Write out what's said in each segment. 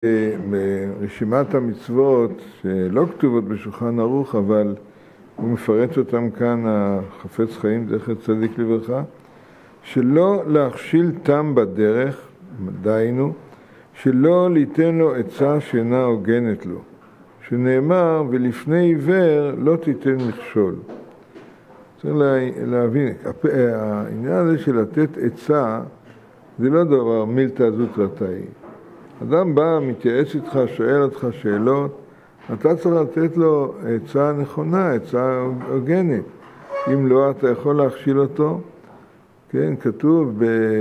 ברשימת המצוות שלא כתובות בשולחן ערוך, אבל הוא מפרט אותם כאן, החפץ חיים זכר צדיק לברכה, שלא להכשיל תם בדרך, דהיינו, שלא ליתן לו עצה שאינה הוגנת לו, שנאמר ולפני עיוור לא תיתן מכשול. צריך להבין, העניין הזה של לתת עצה זה לא דבר מילתא זוטרתאי. אדם בא, מתייעץ איתך, שואל אותך שאלות, אתה צריך לתת לו עצה נכונה, עצה הוגנת. אם לא, אתה יכול להכשיל אותו. כן, כתוב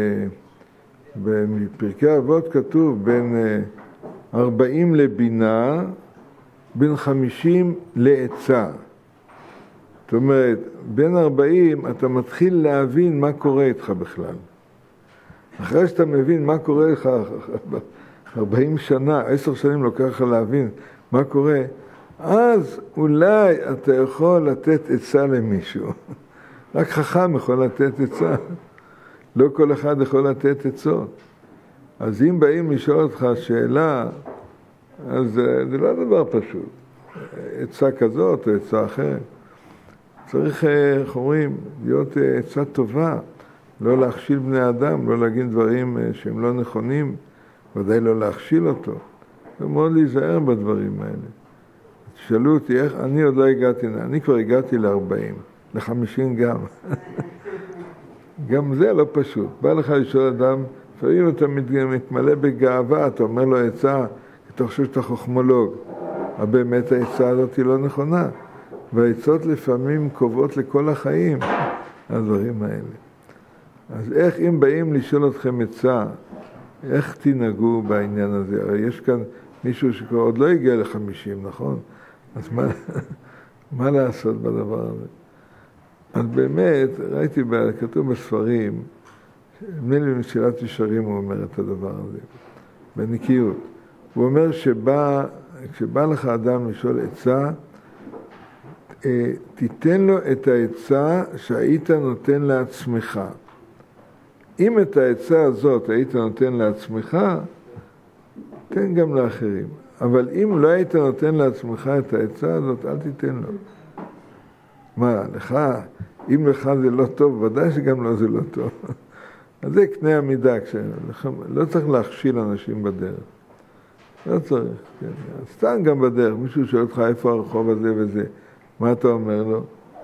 בפרקי אבות כתוב בין 40 לבינה, בין 50 לעצה. זאת אומרת, בין 40 אתה מתחיל להבין מה קורה איתך בכלל. אחרי שאתה מבין מה קורה איתך 40 שנה, 10 שנים לוקח לך להבין מה קורה, אז אולי אתה יכול לתת עצה למישהו. רק חכם יכול לתת עצה. לא כל אחד יכול לתת עצות. אז אם באים לשאול אותך שאלה, אז זה לא דבר פשוט. עצה כזאת או עצה אחרת. צריך, איך אומרים, להיות עצה טובה. לא להכשיל בני אדם, לא להגיד דברים שהם לא נכונים, ודאי לא להכשיל אותו. זה מאוד להיזהר בדברים האלה. תשאלו אותי איך, אני עוד לא הגעתי, אני כבר הגעתי ל-40, ל-50 גם. גם זה לא פשוט. בא לך לשאול אדם, לפעמים אתה מתמלא בגאווה, אתה אומר לו עצה, אתה חושב שאתה חוכמולוג. אבל באמת העצה הזאת היא לא נכונה. והעצות לפעמים קובעות לכל החיים, הדברים האלה. אז איך אם באים לשאול אתכם עצה, איך תנהגו בעניין הזה? הרי יש כאן מישהו שכבר עוד לא הגיע ל-50, נכון? אז מה לעשות בדבר הזה? אז באמת, ראיתי, כתוב בספרים, נדמה לי במסילת ישרים הוא אומר את הדבר הזה, בנקיות. הוא אומר כשבא לך אדם לשאול עצה, תיתן לו את העצה שהיית נותן לעצמך. אם את העצה הזאת היית נותן לעצמך, תן גם לאחרים. אבל אם לא היית נותן לעצמך את העצה הזאת, אל תיתן לו. מה, לך, אם לך זה לא טוב, ודאי שגם לא זה לא טוב. אז זה קנה המידה, לא צריך להכשיל אנשים בדרך. לא צריך, כן. סתם גם בדרך, מישהו שואל אותך איפה הרחוב הזה וזה, מה אתה אומר לו?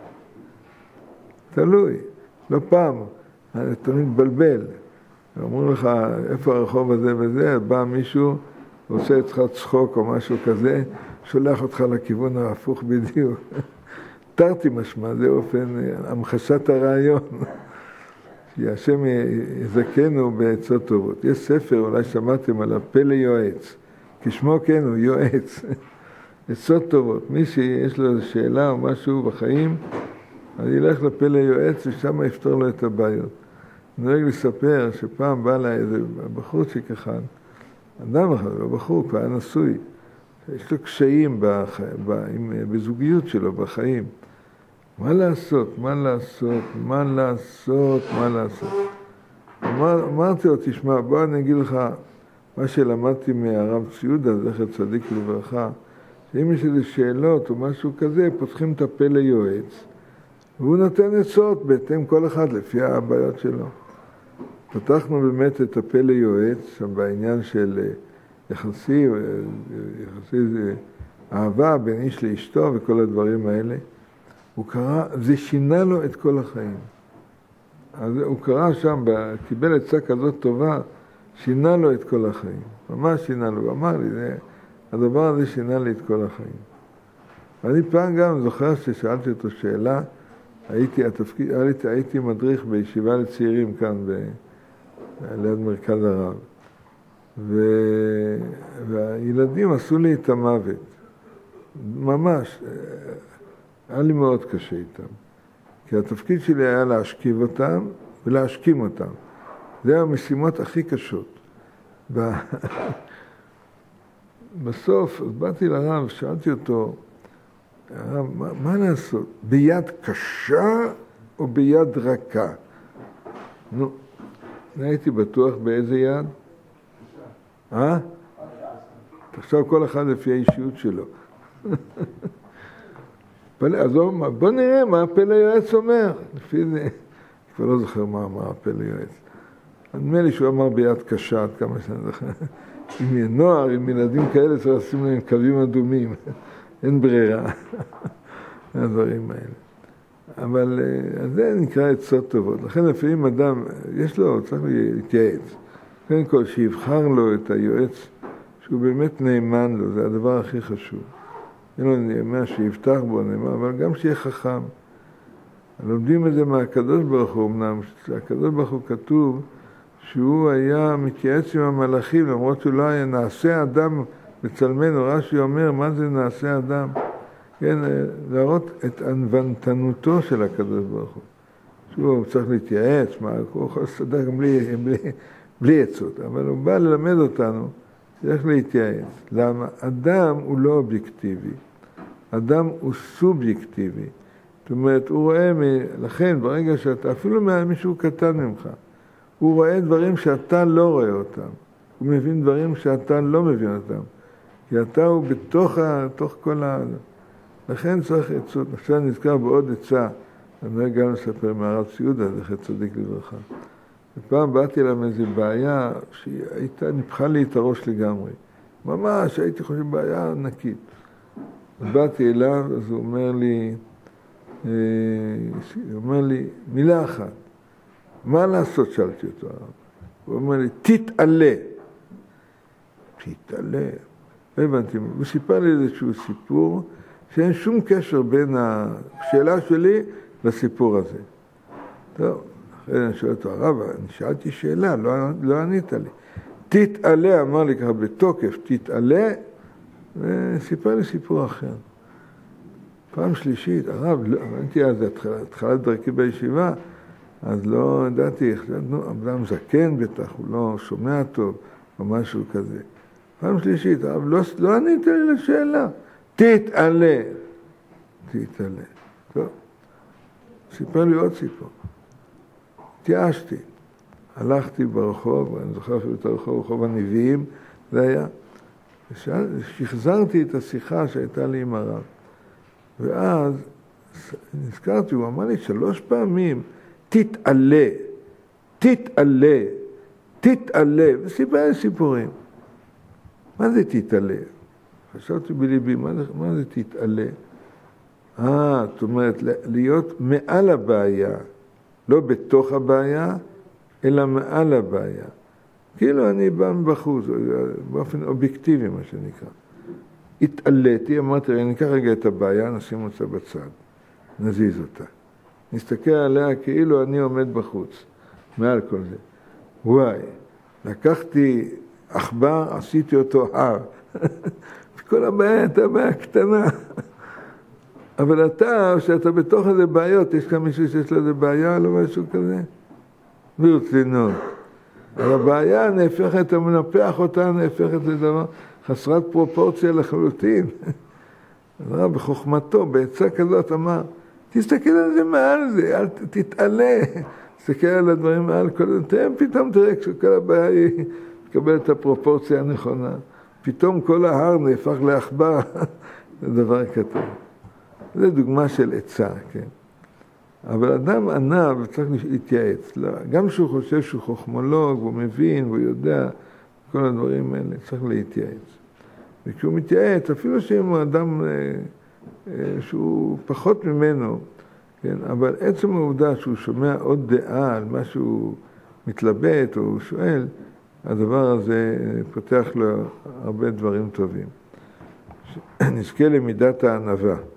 תלוי, לא פעם. אתה מתבלבל. אומרים לך, איפה הרחוב הזה וזה, בא מישהו, עושה אצלך צחוק או משהו כזה, שולח אותך לכיוון ההפוך בדיוק. תרתי משמע, זה אופן, המחשת הרעיון. שהשם יזכנו בעצות טובות. יש ספר, אולי שמעתם עליו, פלא יועץ. כשמו כן הוא יועץ. עצות טובות. מי שיש לו שאלה או משהו בחיים, אז ילך לפלא יועץ ושם יפתור לו את הבעיות. אני נוהג לספר שפעם בא לה איזה בחורצ'יק אחד, אדם אחד, לא בחור, כבר היה נשוי, יש לו קשיים בזוגיות שלו, בחיים. מה לעשות? אמרתי לו, תשמע, בוא אני אגיד לך מה שלמדתי מהרב ציודה, זכר צדיק לברכה, שאם יש איזה שאלות או משהו כזה, פותחים את הפלא יועץ, והוא נותן עצות בהתאם כל אחד לפי הבעיות שלו. פתחנו באמת את הפלא יועץ, שם בעניין של יחסי אהבה בין איש לאשתו וכל הדברים האלה. הוא קרא, זה שינה לו את כל החיים. אז הוא קרא שם, קיבל עצה כזאת טובה, שינה לו את כל החיים. ממש שינה לו, הוא אמר לי, הדבר הזה שינה לי את כל החיים. ואני פעם גם זוכר ששאלתי אותו שאלה, הייתי מדריך בישיבה לצעירים כאן ליד מרכז הרב. והילדים עשו לי את המוות. ממש, היה לי מאוד קשה איתם. כי התפקיד שלי היה להשכיב אותם ולהשכים אותם. זה המשימות הכי קשות. בסוף, אז באתי לרב ושאלתי אותו, מה לעשות? ביד קשה או ביד רכה? נו, הייתי בטוח באיזה יד? עכשיו כל אחד לפי האישיות שלו. אז בוא נראה מה הפלא יועץ אומר. לפי זה, כבר לא זוכר מה אמר הפלא יועץ. נדמה לי שהוא אמר ביד קשה, עד כמה שאני זוכר. עם נוער, עם ילדים כאלה, צריך לשים להם קווים אדומים. אין ברירה. הדברים האלה. אבל זה נקרא עצות טובות. לכן לפעמים אדם, יש לו, צריך להתייעץ. קודם כל, שיבחר לו את היועץ שהוא באמת נאמן לו, זה הדבר הכי חשוב. אין לו נאמן שיבטח בו נאמן, אבל גם שיהיה חכם. לומדים את זה מהקדוש ברוך הוא, אמנם, הקדוש ברוך הוא כתוב שהוא היה מתייעץ עם המלאכים, למרות שהוא לא היה נעשה אדם בצלמנו. רש"י אומר, מה זה נעשה אדם? כן, להראות את ענוותנותו של הקדוש ברוך הוא. שהוא צריך להתייעץ, הוא יכול לסדר גם בלי עצות, אבל הוא בא ללמד אותנו צריך להתייעץ. למה? אדם הוא לא אובייקטיבי, אדם הוא סובייקטיבי. זאת אומרת, הוא רואה, לכן ברגע שאתה, אפילו מישהו קטן ממך, הוא רואה דברים שאתה לא רואה אותם. הוא מבין דברים שאתה לא מבין אותם. כי אתה הוא בתוך כל לכן צריך עצות. עכשיו נזכר בעוד עצה, אני גם לספר מהרב ציודה, זכר צדיק לברכה. ופעם באתי לה מאיזו בעיה שהייתה, נפחה לי את הראש לגמרי. ממש, הייתי חושב בעיה ענקית. אז באתי אליו, אז הוא אומר לי, מילה אחת. מה לעשות? שאלתי אותו הרב. הוא אומר לי, תתעלה. תתעלה. לא הבנתי. הוא סיפר לי איזשהו סיפור, שאין שום קשר בין השאלה שלי לסיפור הזה. טוב, אחרי אני שואל אותו, הרב, אני שאלתי שאלה, לא ענית לי. תתעלה, אמר לי ככה בתוקף, תתעלה, וסיפר לי סיפור אחר. פעם שלישית, הרב, לא, הבנתי אז התחלת דרכי בישיבה, אז לא ידעתי, אדם זקן בטח, הוא לא שומע טוב, או משהו כזה. פעם שלישית, הרב, לא ענית לי לשאלה. תתעלה. תתעלה. טוב. סיפר לי עוד סיפור. התייאשתי. הלכתי ברחוב, אני זוכר אפילו את הרחוב, רחוב הנביאים, זה היה. שחזרתי את השיחה שהייתה לי עם הרב. ואז נזכרתי, הוא אמר לי 3 פעמים, תתעלה, תתעלה, תתעלה. וסיפר לי סיפורים. מה זה תתעלה? חשבתי בליבי, מה זה תתעלה? זאת אומרת, להיות מעל הבעיה, לא בתוך הבעיה, אלא מעל הבעיה. כאילו אני בא מבחוץ, באופן אובייקטיבי, מה שנקרא. התעליתי, אמרתי, אני אקח רגע את הבעיה, נשים אותה בצד, נזיז אותה. נסתכל עליה כאילו אני עומד בחוץ, מעל כל זה. וואי, לקחתי עכבר, עשיתי אותו הר. כל הבעיה הייתה בעיה קטנה. אבל אתה, שאתה בתוך איזה בעיות, יש כאן מישהו שיש לו איזה בעיה, לא משהו כזה? ברצינות. אבל הבעיה נהפכת, אתה מנפח אותה, נהפכת לדבר חסרת פרופורציה לחלוטין. הרב בחוכמתו, בעצה כזאת אמר, תסתכל על זה מעל זה, אל תתעלה. תסתכל על הדברים מעל כל זה, פתאום תראה כשכל הבעיה היא תקבל את הפרופורציה הנכונה. פתאום כל ההר נהפך לעכבר, זה דבר קטן. זו דוגמה של עצה, כן. אבל אדם ענה וצריך להתייעץ. לא, גם שהוא חושב שהוא חוכמולוג, הוא מבין, הוא יודע, כל הדברים האלה, צריך להתייעץ. וכשהוא מתייעץ, אפילו שאם הוא אדם שהוא פחות ממנו, כן, אבל עצם העובדה שהוא שומע עוד דעה על מה שהוא מתלבט או הוא שואל, הדבר הזה פותח לו הרבה דברים טובים. נזכה למידת הענווה.